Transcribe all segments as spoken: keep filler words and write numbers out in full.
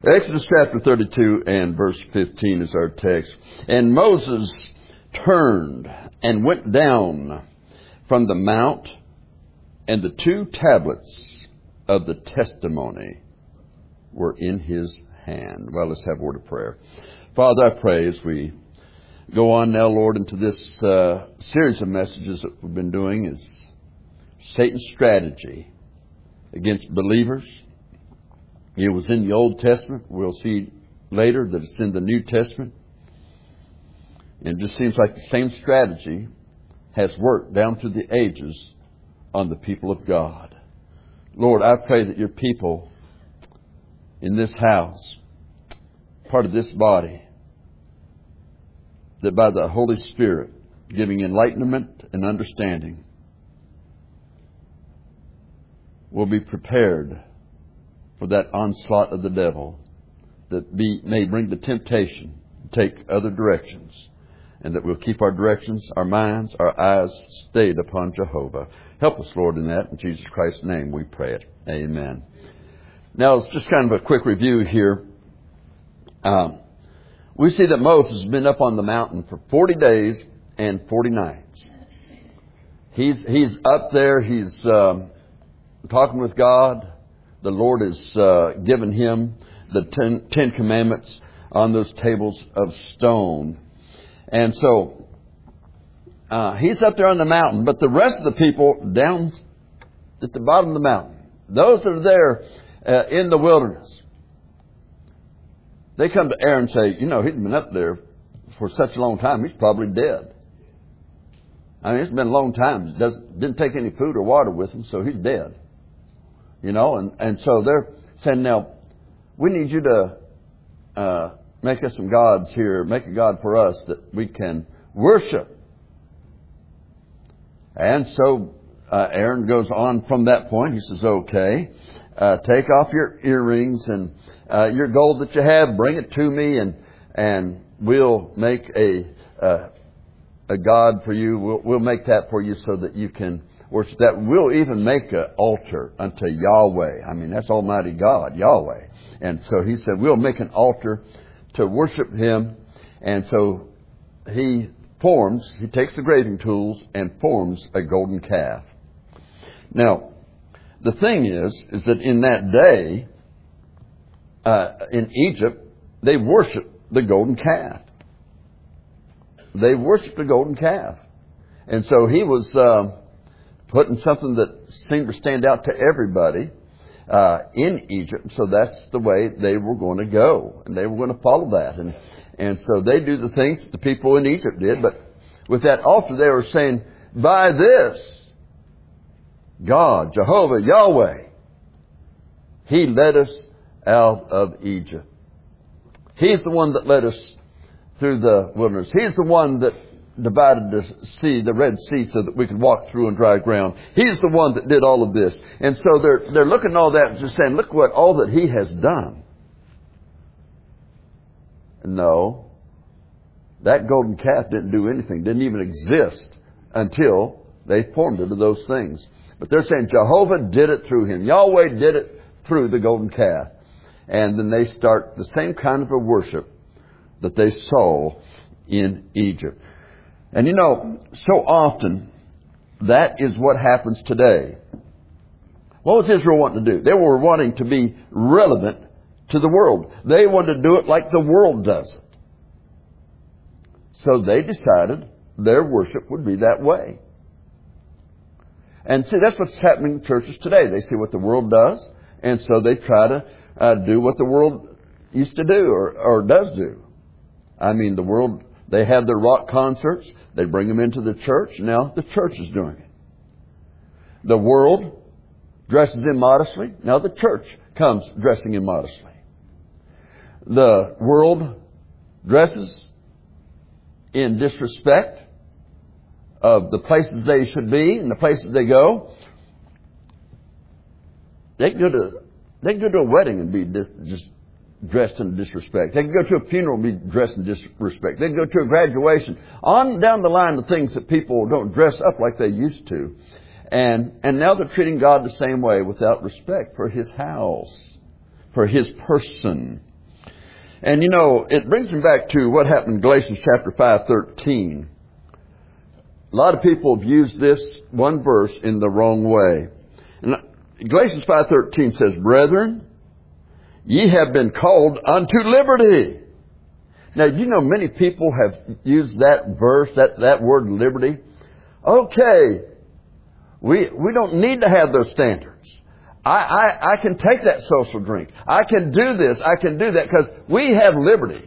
Exodus chapter thirty-two and verse fifteen is our text. And Moses turned and went down from the mount, and the two tablets of the testimony were in his hand. Well, let's have a word of prayer. Father, I pray as we go on now, Lord, into this uh, series of messages that we've been doing is Satan's strategy against believers. It was in the Old Testament. We'll see later that it's in the New Testament. And it just seems like the same strategy has worked down through the ages on the people of God. Lord, I pray that your people in this house, part of this body, that by the Holy Spirit giving enlightenment and understanding, will be prepared for that onslaught of the devil that be, may bring the temptation to take other directions, and that we'll keep our directions, our minds, our eyes stayed upon Jehovah. Help us, Lord, in that. In Jesus Christ's name we pray it. Amen. Now, it's just kind of a quick review here. Um, we see that Moses has been up on the mountain for forty days and forty nights. He's, he's up there. He's um, talking with God. The Lord has uh, given him the ten, ten Commandments on those tables of stone. And so uh, he's up there on the mountain, but the rest of the people down at the bottom of the mountain, those that are there uh, in the wilderness, they come to Aaron and say, you know, he's been up there for such a long time, he's probably dead. I mean, it's been a long time. He doesn't, didn't take any food or water with him, so he's dead. You know, and, and so they're saying, now, we need you to uh, make us some gods here, make a God for us that we can worship. And so uh, Aaron goes on from that point. He says, okay, uh, take off your earrings and uh, your gold that you have, bring it to me, and and we'll make a uh, a God for you. We'll, we'll make that for you so that you can worship that. We'll even make an altar unto Yahweh. I mean, that's Almighty God, Yahweh. And so he said, we'll make an altar to worship him. And so he forms, he takes the graving tools and forms a golden calf. Now, the thing is, is that in that day, uh, in Egypt, they worshiped the golden calf. They worshiped the golden calf. And so he was uh, putting something that seemed to stand out to everybody uh, in Egypt. So that's the way they were going to go. And they were going to follow that. And and so they do the things that the people in Egypt did. But with that altar, they were saying, by this, God, Jehovah, Yahweh, He led us out of Egypt. He's the one that led us through the wilderness. He's the one that divided the sea, the Red Sea, so that we could walk through on dry ground. He's the one that did all of this. And so they're they're looking at all that and just saying, look what all that He has done. No. That golden calf didn't do anything, didn't even exist until they formed into those things. But they're saying Jehovah did it through him. Yahweh did it through the golden calf. And then they start the same kind of a worship that they saw in Egypt. And you know, so often, that is what happens today. What was Israel wanting to do? They were wanting to be relevant to the world. They wanted to do it like the world does it. So they decided their worship would be that way. And see, that's what's happening in churches today. They see what the world does, and so they try to uh, do what the world used to do or, or does do. I mean, the world, they have their rock concerts. They bring them into the church. Now the church is doing it. The world dresses immodestly. Now the church comes dressing immodestly. The world dresses in disrespect of the places they should be and the places they go. They can go to, they can go to a wedding and be dis, just dressed in disrespect. They can go to a funeral and be dressed in disrespect. They can go to a graduation. On down the line of things that people don't dress up like they used to. And, and now they're treating God the same way without respect for His house, for His person. And you know, it brings me back to what happened in Galatians chapter five, thirteen. A lot of people have used this one verse in the wrong way. And Galatians five thirteen says, "Brethren, ye have been called unto liberty." Now, you know, many people have used that verse, that, that word liberty. Okay, we we don't need to have those standards. I, I, I can take that social drink. I can do this. I can do that because we have liberty.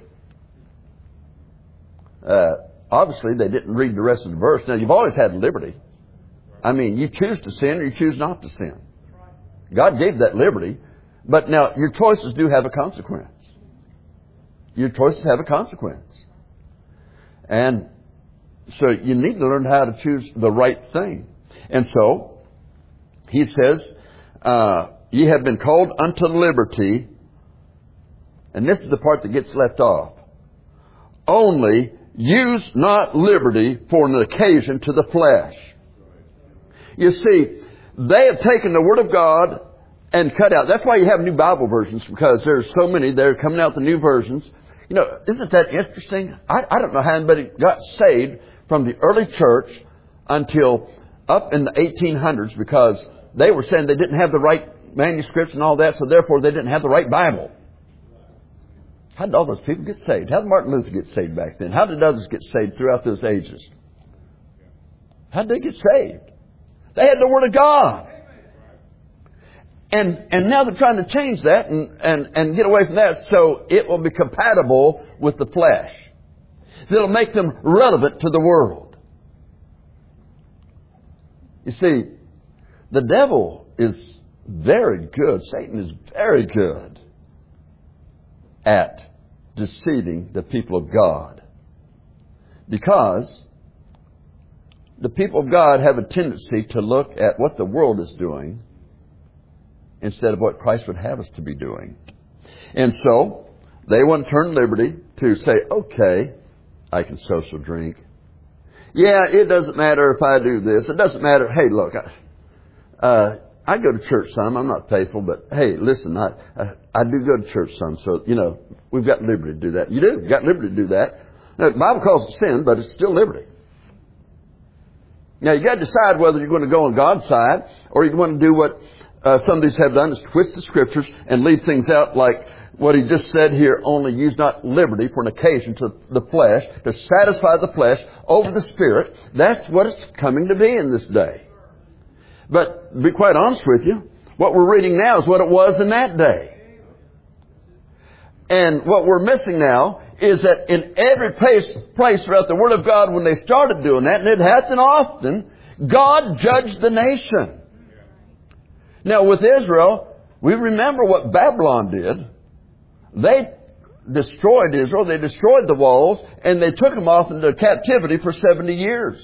Uh, obviously, they didn't read the rest of the verse. Now, you've always had liberty. I mean, you choose to sin or you choose not to sin. God gave that liberty. But now, your choices do have a consequence. Your choices have a consequence. And so you need to learn how to choose the right thing. And so, he says, uh, ye have been called unto liberty. And this is the part that gets left off. Only use not liberty for an occasion to the flesh. You see, they have taken the Word of God and cut out. That's why you have new Bible versions, because there's so many. They're coming out the new versions. You know, isn't that interesting? I, I don't know how anybody got saved from the early church until up in the eighteen hundreds, because they were saying they didn't have the right manuscripts and all that, so therefore they didn't have the right Bible. How did all those people get saved? How did Martin Luther get saved back then? How did others get saved throughout those ages? How did they get saved? They had the Word of God. And and now they're trying to change that and, and, and get away from that so it will be compatible with the flesh. That'll make them relevant to the world. You see, the devil is very good. Satan is very good at deceiving the people of God. Because the people of God have a tendency to look at what the world is doing instead of what Christ would have us to be doing. And so, they want to turn liberty to say, okay, I can social drink. Yeah, it doesn't matter if I do this. It doesn't matter. Hey, look, I, uh, I go to church some. I'm not faithful, but hey, listen, I, I, I do go to church some. So, you know, we've got liberty to do that. You do. You've got liberty to do that. Now, the Bible calls it sin, but it's still liberty. Now, you got to decide whether you're going to go on God's side or you're going to do what uh, some of these have done, is twist the Scriptures and leave things out like what he just said here, only use not liberty for an occasion to the flesh, to satisfy the flesh over the Spirit. That's what it's coming to be in this day. But to be quite honest with you, what we're reading now is what it was in that day. And what we're missing now is that in every place, place throughout the Word of God, when they started doing that, and it hasn't often, God judged the nation. Now with Israel, we remember what Babylon did. They destroyed Israel, they destroyed the walls, and they took them off into captivity for seventy years.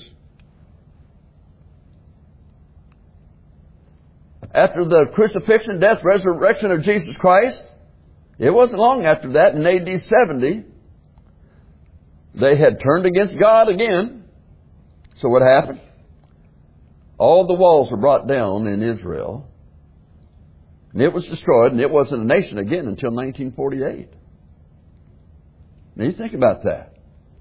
After the crucifixion, death, resurrection of Jesus Christ, it wasn't long after that, in A D seventy, they had turned against God again. So what happened? All the walls were brought down in Israel. And it was destroyed, and it wasn't a nation again until nineteen forty-eight. Now you think about that.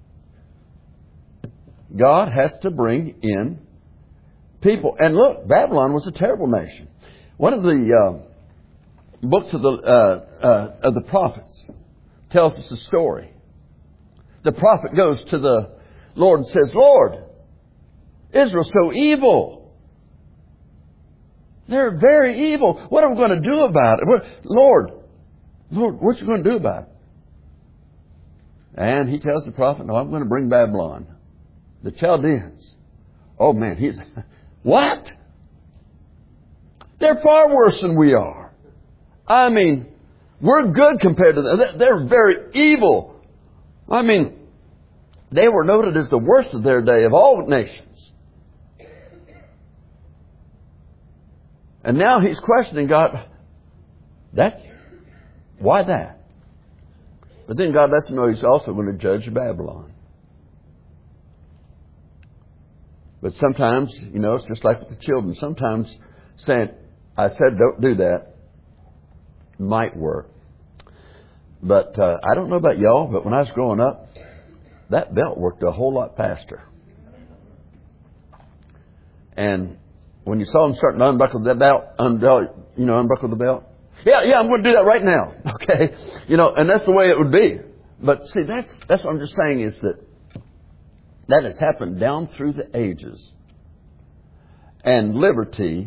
God has to bring in people. And look, Babylon was a terrible nation. One of the uh, books of the uh, uh, of the prophets tells us a story. The prophet goes to the Lord and says, Lord, Israel's so evil. They're very evil. What are we going to do about it? Lord, Lord, what are you going to do about it? And he tells the prophet, no, I'm going to bring Babylon. The Chaldeans. Oh man, he's, what? They're far worse than we are. I mean, we're good compared to them. They're very evil. I mean, they were noted as the worst of their day of all nations. And now he's questioning God. That's, why that? But then God lets him know he's also going to judge Babylon. But sometimes, you know, it's just like with the children. Sometimes saying, I said don't do that, might work. But uh, I don't know about y'all, but when I was growing up, that belt worked a whole lot faster. And when you saw them starting to unbuckle the belt, unbelt, you know, unbuckle the belt. Yeah, yeah, I'm going to do that right now. Okay, you know, and that's the way it would be. But see, that's that's what I'm just saying is that that has happened down through the ages, and liberty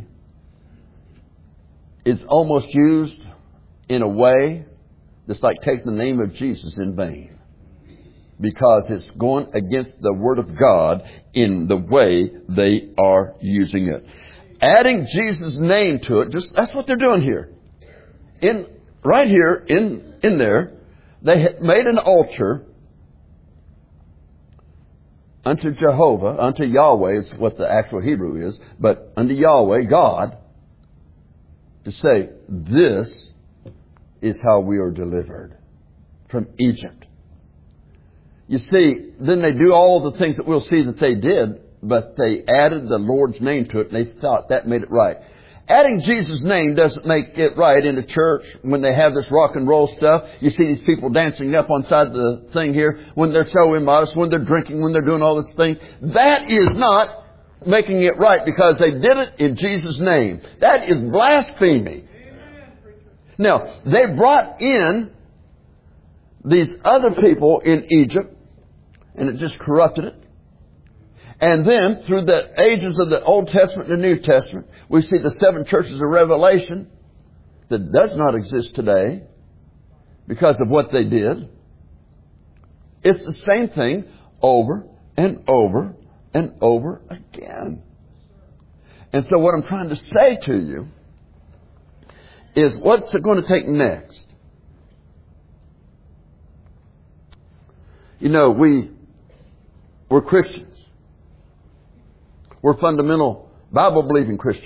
is almost used in a way that's like taking the name of Jesus in vain, because it's going against the Word of God in the way they are using it. Adding Jesus' name to it, just that's what they're doing here. In right here, in in there, they had made an altar unto Jehovah, unto Yahweh is what the actual Hebrew is, but unto Yahweh, God, to say, this is how we are delivered from Egypt. You see, then they do all the things that we'll see that they did, but they added the Lord's name to it, and they thought that made it right. Adding Jesus' name doesn't make it right in the church when they have this rock and roll stuff. You see these people dancing up on side the thing here when they're so immodest, when they're drinking, when they're doing all this thing. That is not making it right because they did it in Jesus' name. That is blasphemy. Now, they brought in these other people in Egypt, and it just corrupted it. And then, through the ages of the Old Testament and the New Testament, we see the seven churches of Revelation that does not exist today because of what they did. It's the same thing over and over and over again. And so what I'm trying to say to you is, what's it going to take next? You know, we, we're Christians. We're fundamental Bible-believing Christians.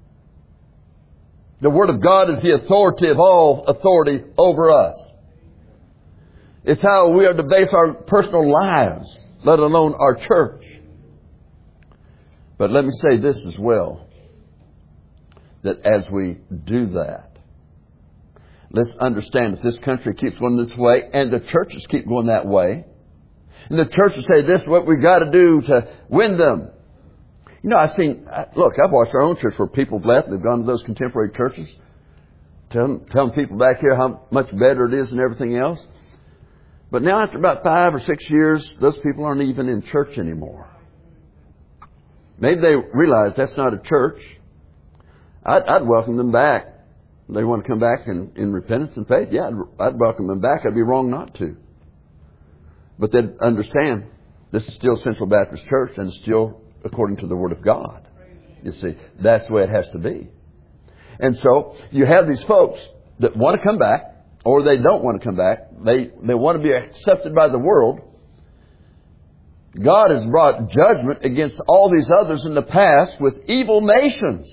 The Word of God is the authority of all authority over us. It's how we are to base our personal lives, let alone our church. But let me say this as well, that as we do that, let's understand that this country keeps going this way, and the churches keep going that way. And the churches say, this is what we've got to do to win them. You know, I've seen, look, I've watched our own church where people have left. They've gone to those contemporary churches, telling, telling people back here how much better it is and everything else. But now after about five or six years, those people aren't even in church anymore. Maybe they realize that's not a church. I'd, I'd welcome them back. They want to come back in, in repentance and faith. Yeah, I'd, I'd welcome them back. I'd be wrong not to. But they'd understand this is still Central Baptist Church and still according to the Word of God. You see, that's the way it has to be. And so you have these folks that want to come back, or they don't want to come back. They, they want to be accepted by the world. God has brought judgment against all these others in the past with evil nations.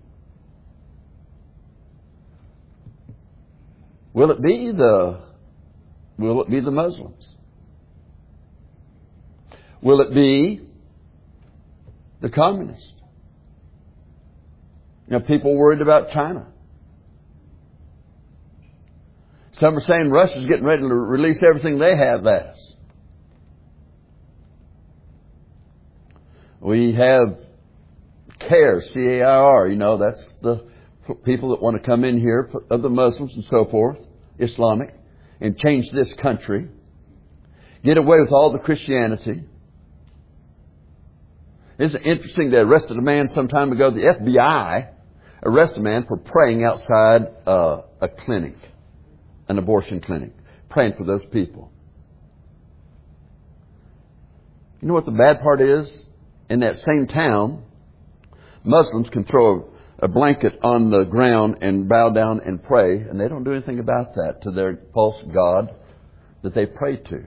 Will it be the, will it be the Muslims? Will it be the communists? You know, people worried about China. Some are saying Russia's getting ready to release everything they have as. We have CAIR, C A I R, you know, that's the people that want to come in here, of the Muslims and so forth, Islamic, and change this country, get away with all the Christianity. Isn't it interesting they arrested a man some time ago? The F B I arrested a man for praying outside uh, a clinic, an abortion clinic, praying for those people. You know what the bad part is? In that same town, Muslims can throw a blanket on the ground and bow down and pray, and they don't do anything about that to their false god that they pray to.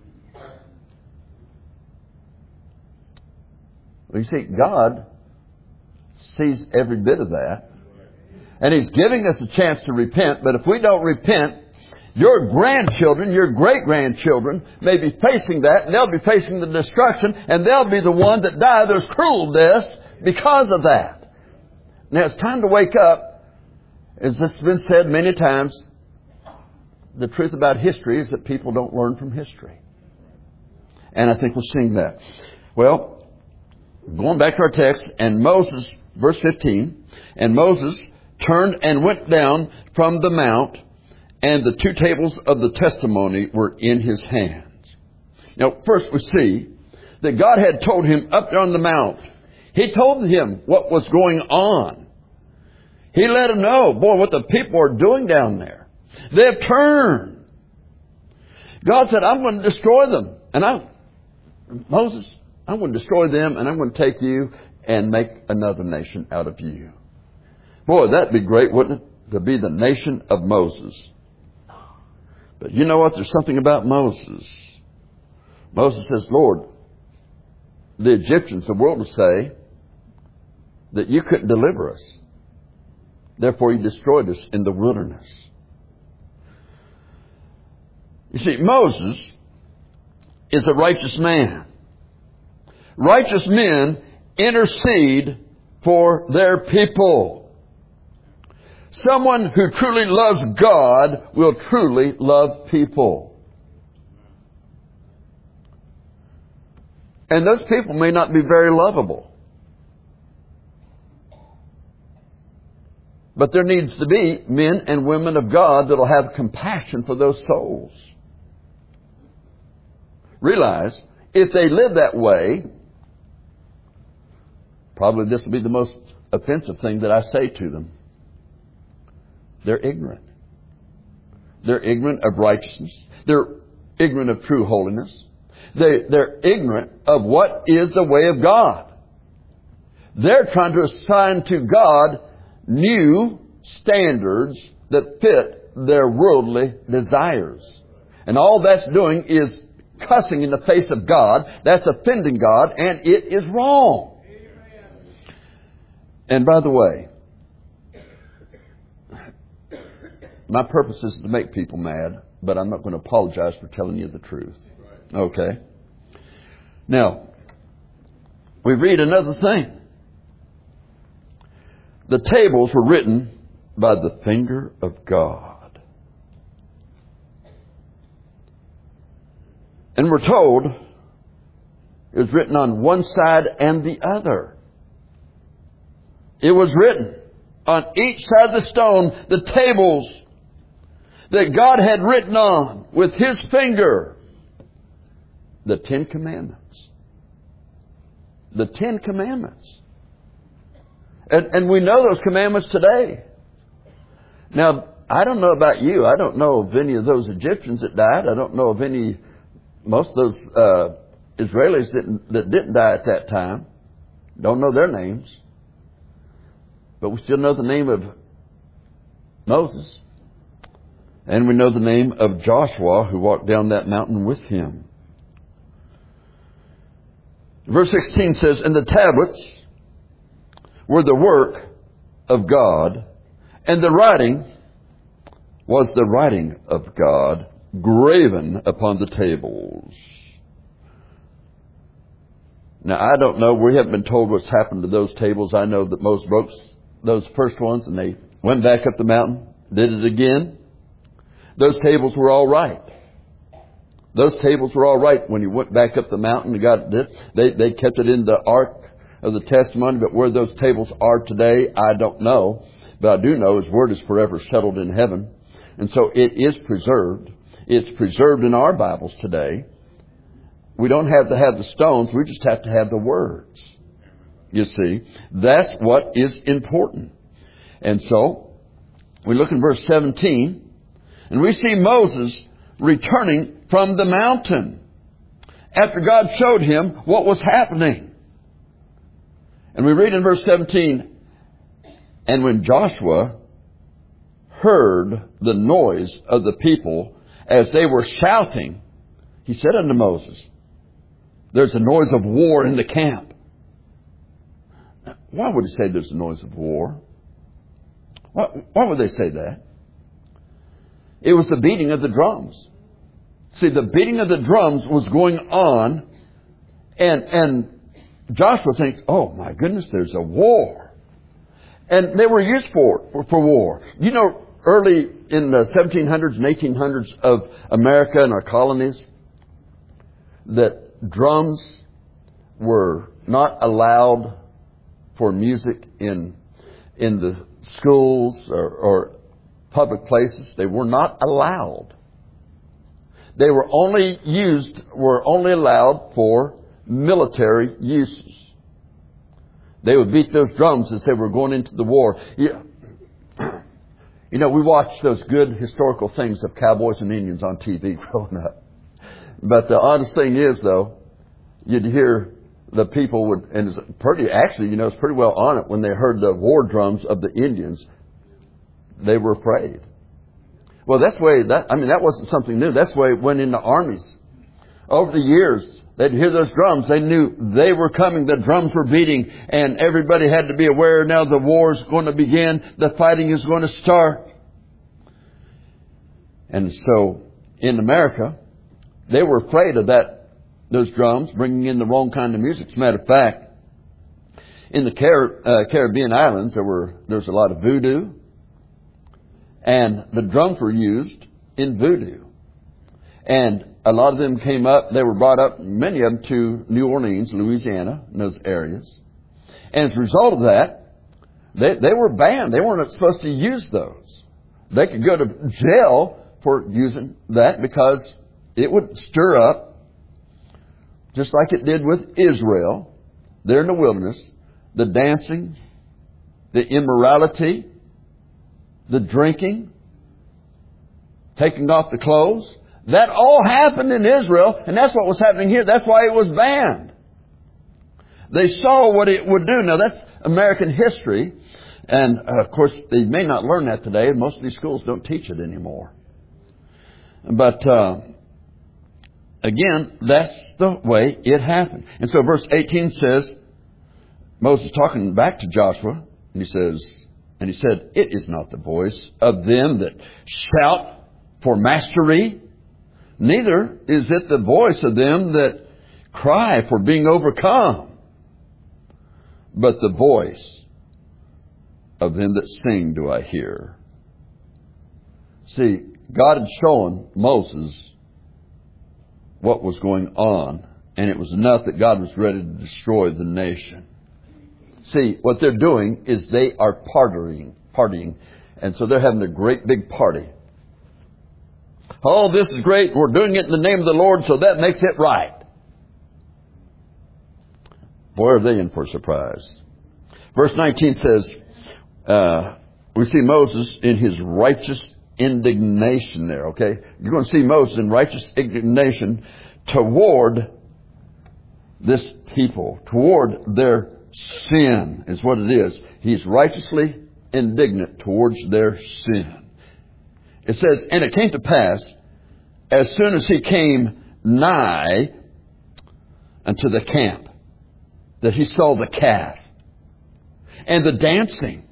Well, you see, God sees every bit of that. And He's giving us a chance to repent. But if we don't repent, your grandchildren, your great-grandchildren may be facing that. And they'll be facing the destruction. And they'll be the one that die those cruel deaths because of that. Now, it's time to wake up. As this has been said many times, the truth about history is that people don't learn from history. And I think we'll sing that. Well, going back to our text, and Moses, verse fifteen, and Moses turned and went down from the mount, and the two tables of the testimony were in his hands. Now, first we see that God had told him up there on the mount. He told him what was going on. He let him know, boy, what the people are doing down there. They've turned. God said, I'm going to destroy them. And I, Moses, I'm going to destroy them, and I'm going to take you and make another nation out of you. Boy, that'd be great, wouldn't it? To be the nation of Moses. But you know what? There's something about Moses. Moses says, Lord, the Egyptians, the world will say that you couldn't deliver us. Therefore, you destroyed us in the wilderness. You see, Moses is a righteous man. Righteous men intercede for their people. Someone who truly loves God will truly love people. And those people may not be very lovable. But there needs to be men and women of God that will have compassion for those souls. Realize, if they live that way, probably this will be the most offensive thing that I say to them. They're ignorant. They're ignorant of righteousness. They're ignorant of true holiness. They, they're ignorant of what is the way of God. They're trying to assign to God new standards that fit their worldly desires. And all that's doing is cussing in the face of God. That's offending God, and it is wrong. And by the way, my purpose is to make people mad, but I'm not going to apologize for telling you the truth. Okay? Now, we read another thing. The tables were written by the finger of God. And we're told it was written on one side and the other. It was written on each side of the stone, the tables that God had written on with His finger, the Ten Commandments. The Ten Commandments. And, and we know those commandments today. Now, I don't know about you. I don't know of any of those Egyptians that died. I don't know of any, most of those uh, Israelis didn't, that didn't die at that time. Don't know their names. But we still know the name of Moses. And we know the name of Joshua, who walked down that mountain with him. Verse sixteen says, and the tablets were the work of God, and the writing was the writing of God, graven upon the tables. Now, I don't know. We haven't been told what's happened to those tables. I know that Moses broke those first ones, and they went back up the mountain, did it again. Those tables were all right. Those tables were all right when you went back up the mountain and got it. They, they kept it in the ark of the testimony, but where those tables are today, I don't know. But I do know His Word is forever settled in heaven. And so it is preserved. It's preserved in our Bibles today. We don't have to have the stones. We just have to have the words. You see, that's what is important. And so we look in verse seventeen, and we see Moses returning from the mountain after God showed him what was happening. And we read in verse seventeen, and when Joshua heard the noise of the people as they were shouting, he said unto Moses, there's a noise of war in the camp. Now, why would he say there's a noise of war? Why, why would they say that? It was the beating of the drums. See, the beating of the drums was going on, and and Joshua thinks, oh my goodness, there's a war. And they were used for, for, for war. You know, early in the seventeen hundreds and eighteen hundreds of America and our colonies, that drums were not allowed for music in in the schools or, or public places. They were not allowed. They were only used, were only allowed for military uses. They would beat those drums as they were going into the war. You, you know, we watched those good historical things of cowboys and Indians on T V growing up. But the honest thing is, though, you'd hear the people would, and it's pretty, actually, you know, it's pretty well on it when they heard the war drums of the Indians. They were afraid. Well, that's the way that, I mean, that wasn't something new. That's the way it went into armies. Over the years, they'd hear those drums. They knew they were coming. The drums were beating, and everybody had to be aware. Now the war is going to begin. The fighting is going to start. And so, in America, they were afraid of that, those drums bringing in the wrong kind of music. As a matter of fact, in the Car- uh, Caribbean islands, there were there was a lot of voodoo. And the drums were used in voodoo. And a lot of them came up, they were brought up, many of them, to New Orleans, Louisiana, and those areas. And as a result of that, they, they were banned. They weren't supposed to use those. They could go to jail for using that because it would stir up, just like it did with Israel, there in the wilderness, the dancing, the immorality, the drinking, taking off the clothes. That all happened in Israel, and that's what was happening here. That's why it was banned. They saw what it would do. Now, that's American history, and uh, of course, they may not learn that today, and most of these schools don't teach it anymore. But uh, again, that's the way it happened. And so verse eighteen says, Moses talking back to Joshua, and he says, And he said, it is not the voice of them that shout for mastery, neither is it the voice of them that cry for being overcome, but the voice of them that sing do I hear. See, God had shown Moses what was going on, and it was enough that God was ready to destroy the nation. See, what they're doing is they are partying, partying. And so they're having a great big party. Oh, this is great. We're doing it in the name of the Lord, so that makes it right. Boy, are they in for a surprise. Verse nineteen says, uh, we see Moses in his righteous indignation there, okay? You're going to see Moses in righteous indignation toward this people, toward their sin is what it is. He's righteously indignant towards their sin. It says, and it came to pass, as soon as he came nigh unto the camp, that he saw the calf and the dancing.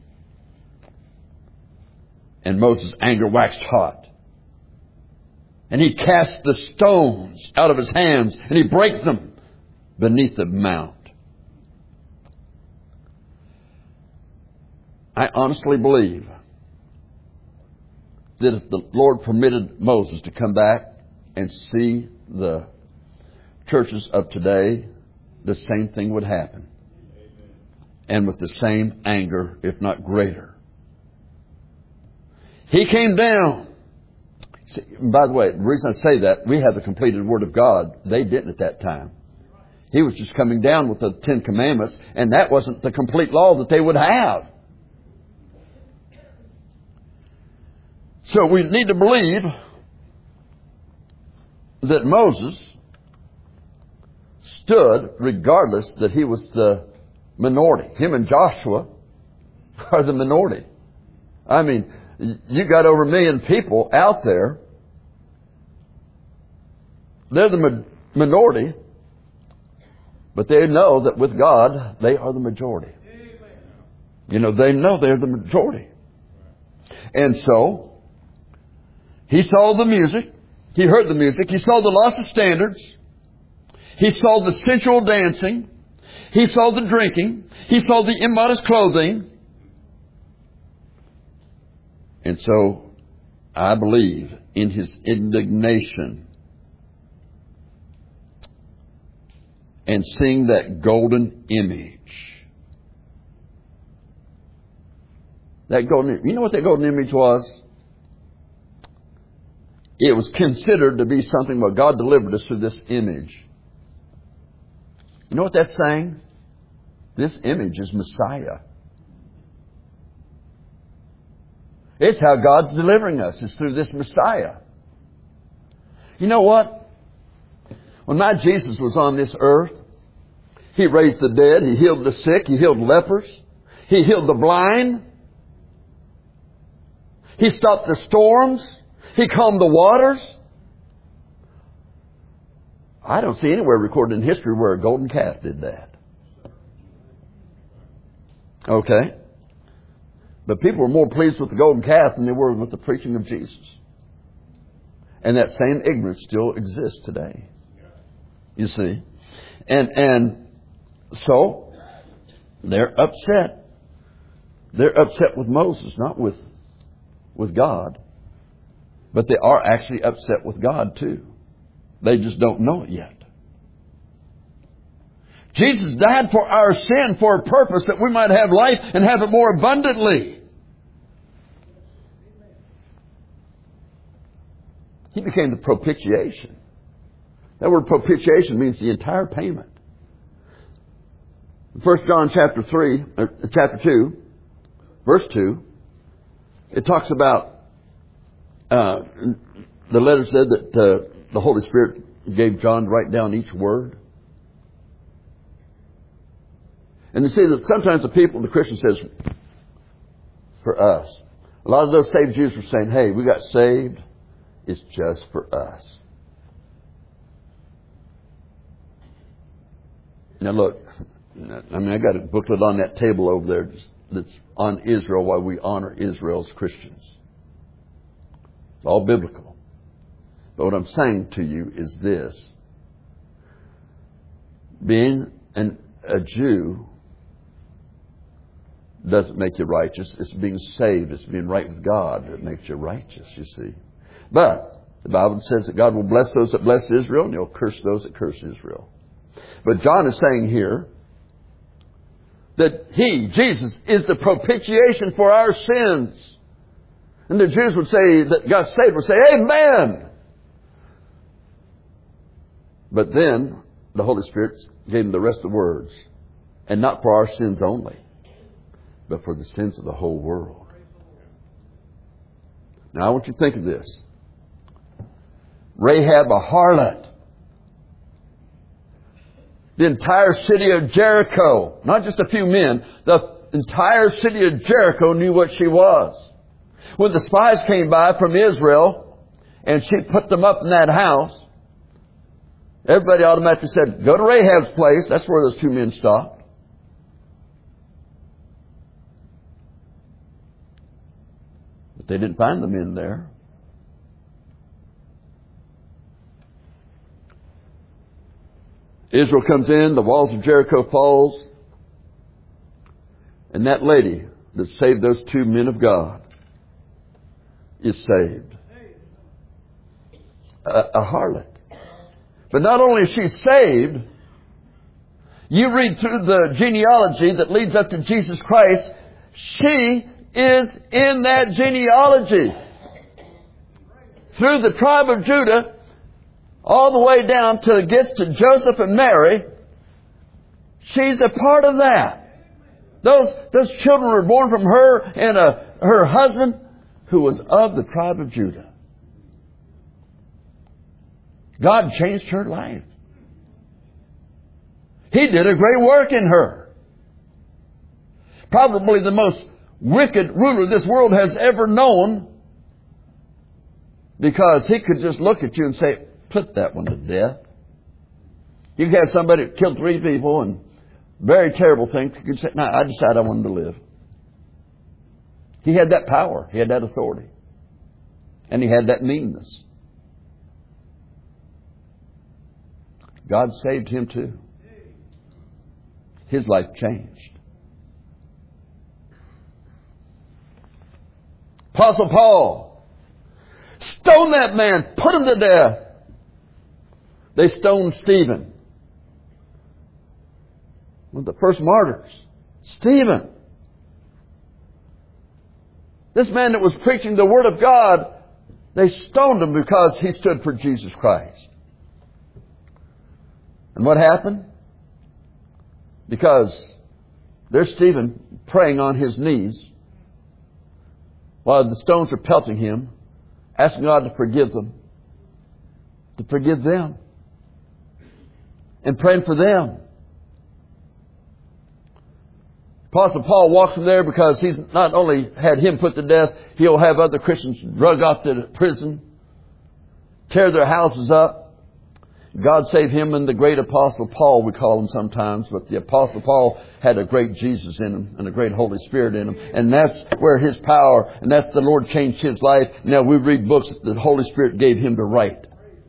And Moses' anger waxed hot. And he cast the stones out of his hands, and he brake them beneath the mount. I honestly believe that if the Lord permitted Moses to come back and see the churches of today, the same thing would happen. And with the same anger, if not greater. He came down. See, by the way, the reason I say that, we have the completed Word of God. They didn't at that time. He was just coming down with the Ten Commandments, and that wasn't the complete law that they would have. So we need to believe that Moses stood regardless that he was the minority. Him and Joshua are the minority. I mean, you got over a million people out there. They're the minority, but they know that with God, they are the majority. You know, they know they're the majority. And so, he saw the music. He heard the music. He saw the loss of standards. He saw the sensual dancing. He saw the drinking. He saw the immodest clothing. And so I believe, in His indignation and seeing that golden image. That golden, you know what that golden image was? It was considered to be something where God delivered us through this image. You know what that's saying? This image is Messiah. It's how God's delivering us, is through this Messiah. You know what? When my Jesus was on this earth, He raised the dead, He healed the sick, He healed lepers, He healed the blind, He stopped the storms, He calmed the waters. I don't see anywhere recorded in history where a golden calf did that. Okay. But people were more pleased with the golden calf than they were with the preaching of Jesus. And that same ignorance still exists today. You see. And and so they're upset. They're upset with Moses, not with, with God. But they are actually upset with God too. They just don't know it yet. Jesus died for our sin for a purpose that we might have life and have it more abundantly. He became the propitiation. That word propitiation means the entire payment. First John chapter three, or chapter two, verse two, it talks about uh, the letter said that uh, the Holy Spirit gave John to write down each word. And you see that sometimes the people, the Christian says, for us. A lot of those saved Jews were saying, hey, we got saved. It's just for us. Now look, I mean, I got a booklet on that table over there that's on Israel, why we honor Israel as Christians. It's all biblical. But what I'm saying to you is this. Being an, a Jew doesn't make you righteous. It's being saved. It's being right with God that makes you righteous, you see. But the Bible says that God will bless those that bless Israel and He'll curse those that curse Israel. But John is saying here that He, Jesus, is the propitiation for our sins. And the Jews would say that God saved would say, Amen. But then the Holy Spirit gave them the rest of the words. And not for our sins only, but for the sins of the whole world. Now I want you to think of this. Rahab, a harlot. The entire city of Jericho, not just a few men, the entire city of Jericho knew what she was. When the spies came by from Israel and she put them up in that house, everybody automatically said, go to Rahab's place. That's where those two men stopped. But they didn't find the men there. Israel comes in, the walls of Jericho falls, and that lady that saved those two men of God is saved. A, a harlot. But not only is she saved, you read through the genealogy that leads up to Jesus Christ, she is in that genealogy. Through the tribe of Judah, all the way down till it gets to Joseph and Mary, she's a part of that. Those, those children were born from her and a, her husband who was of the tribe of Judah. God changed her life. He did a great work in her. Probably the most wicked ruler this world has ever known, because he could just look at you and say, put that one to death. You could have somebody that killed three people and very terrible things. You could say, no, I decided I wanted to live. He had that power. He had that authority. And he had that meanness. God saved him too. His life changed. Apostle Paul Stone that man. Put him to death. They stoned Stephen. One of the first martyrs. Stephen. This man that was preaching the Word of God, they stoned him because he stood for Jesus Christ. And what happened? Because there's Stephen praying on his knees while the stones are pelting him, asking God to forgive them, to forgive them, and praying for them. Apostle Paul walks from there because he's not only had him put to death, he'll have other Christians drug off to prison, tear their houses up. God save him and the great Apostle Paul, we call him sometimes. But the Apostle Paul had a great Jesus in him and a great Holy Spirit in him. And that's where his power, and that's the Lord changed his life. Now we read books that the Holy Spirit gave him to write.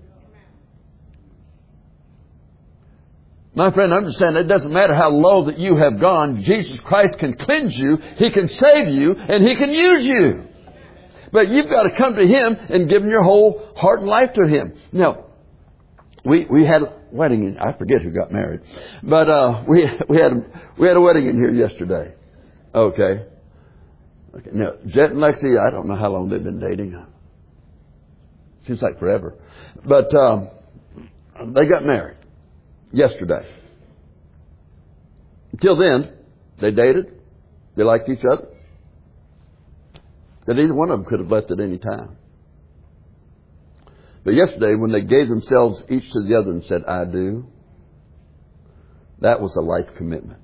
My friend, understand it doesn't matter how low that you have gone. Jesus Christ can cleanse you. He can save you. And He can use you. But you've got to come to Him and give Him your whole heart and life to Him. Now, we we had a wedding in, I forget who got married. But uh, we we had we had a wedding in here yesterday. Okay. Okay. Now, Jet and Lexi, I don't know how long they've been dating. Seems like forever. But um, they got married yesterday. Until then, they dated. They liked each other. That either one of them could have left at any time. But yesterday, when they gave themselves each to the other and said, I do, that was a life commitment.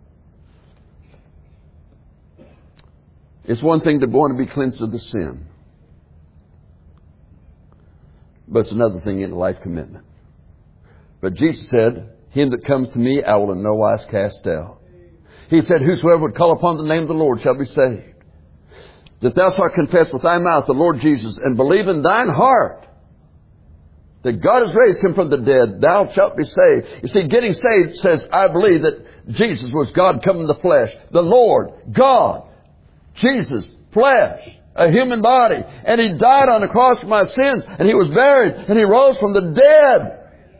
It's one thing to want to be cleansed of the sin. But it's another thing in a life commitment. But Jesus said, Him that comes to me, I will in no wise cast out. He said, whosoever would call upon the name of the Lord shall be saved. That thou shalt confess with thy mouth the Lord Jesus and believe in thine heart that God has raised Him from the dead, thou shalt be saved. You see, getting saved says, I believe that Jesus was God come in the flesh. The Lord, God, Jesus, flesh, a human body. And He died on the cross for my sins. And He was buried. And He rose from the dead.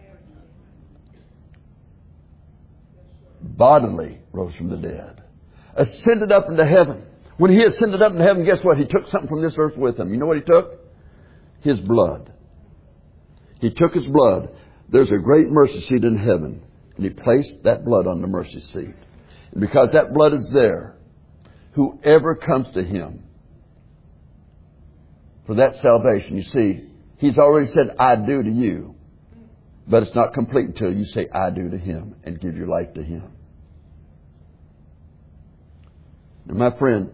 Bodily rose from the dead. Ascended up into heaven. When He ascended up into heaven, guess what? He took something from this earth with Him. You know what He took? His blood. He took His blood. There's a great mercy seat in heaven. And He placed that blood on the mercy seat. And because that blood is there, whoever comes to Him for that salvation, you see, He's already said, I do to you. But it's not complete until you say, I do to Him and give your life to Him. Now, my friend,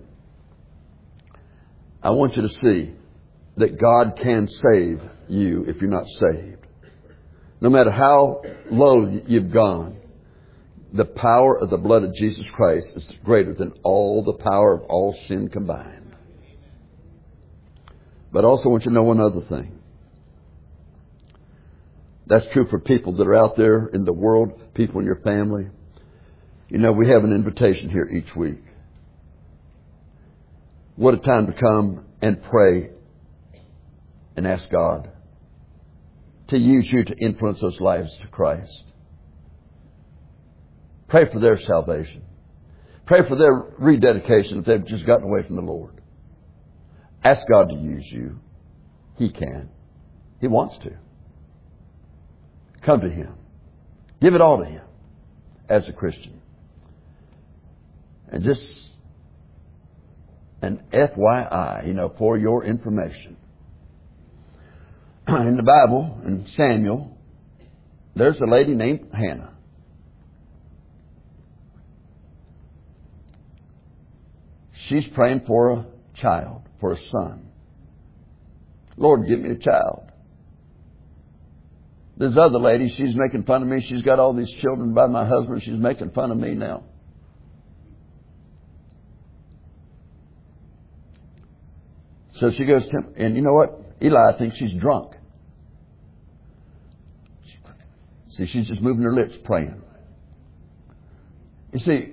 I want you to see that God can save you if you're not saved. No matter how low you've gone, the power of the blood of Jesus Christ is greater than all the power of all sin combined. But I also want you to know one other thing. That's true for people that are out there in the world, people in your family. You know, we have an invitation here each week. What a time to come and pray and ask God to use you to influence those lives to Christ. Pray for their salvation. Pray for their rededication if they've just gotten away from the Lord. Ask God to use you. He can. He wants to. Come to Him. Give it all to Him as a Christian. And just an F Y I, you know, for your information. In the Bible, in Samuel, there's a lady named Hannah. She's praying for a child, for a son. Lord, give me a child. This other lady, she's making fun of me. She's got all these children by my husband. She's making fun of me now. So she goes to him, and you know what? Eli thinks she's drunk. See, she's just moving her lips praying. You see,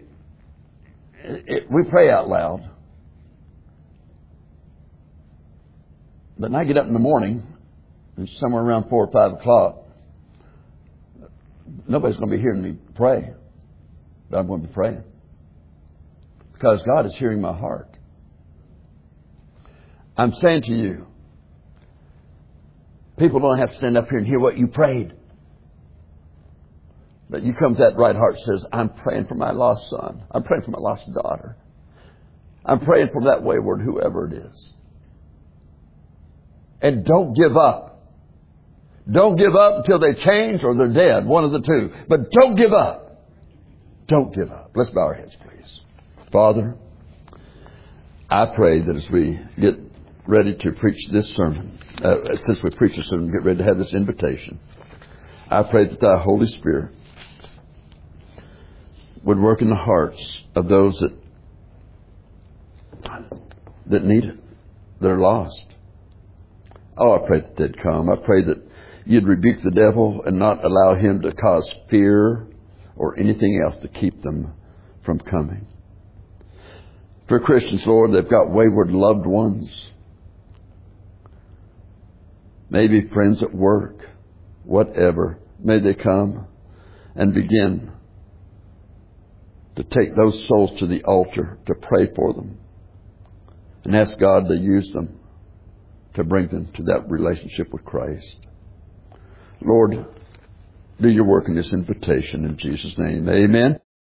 it, we pray out loud. But when I get up in the morning, and somewhere around four or five o'clock, nobody's going to be hearing me pray. But I'm going to be praying. Because God is hearing my heart. I'm saying to you, people don't have to stand up here and hear what you prayed. But you come to that right heart and says, I'm praying for my lost son. I'm praying for my lost daughter. I'm praying for that wayward whoever it is. And don't give up. Don't give up until they change or they're dead. One of the two. But don't give up. Don't give up. Let's bow our heads, please. Father, I pray that as we get ready to preach this sermon, uh, since we preach this sermon, get ready to have this invitation, I pray that thy Holy Spirit would work in the hearts of those that that need it, that are lost. Oh, I pray that they'd come. I pray that you'd rebuke the devil and not allow him to cause fear or anything else to keep them from coming. For Christians, Lord, they've got wayward loved ones. Maybe friends at work, whatever. May they come and begin to take those souls to the altar to pray for them and ask God to use them to bring them to that relationship with Christ. Lord, do your work in this invitation in Jesus' name. Amen.